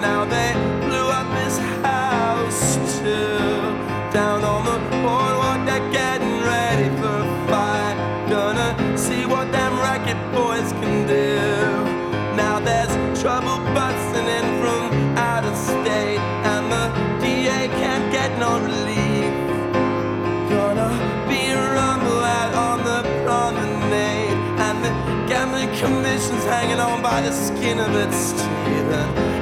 Now they blew up his house too. Down on the boardwalk, they're getting ready for a fight. Gonna see what them racket boys can do. Now there's trouble busting in from out of state, and the DA can't get no relief. Gonna be a rumble out on the promenade, and the gambling commission's hanging on by the skin of its teeth.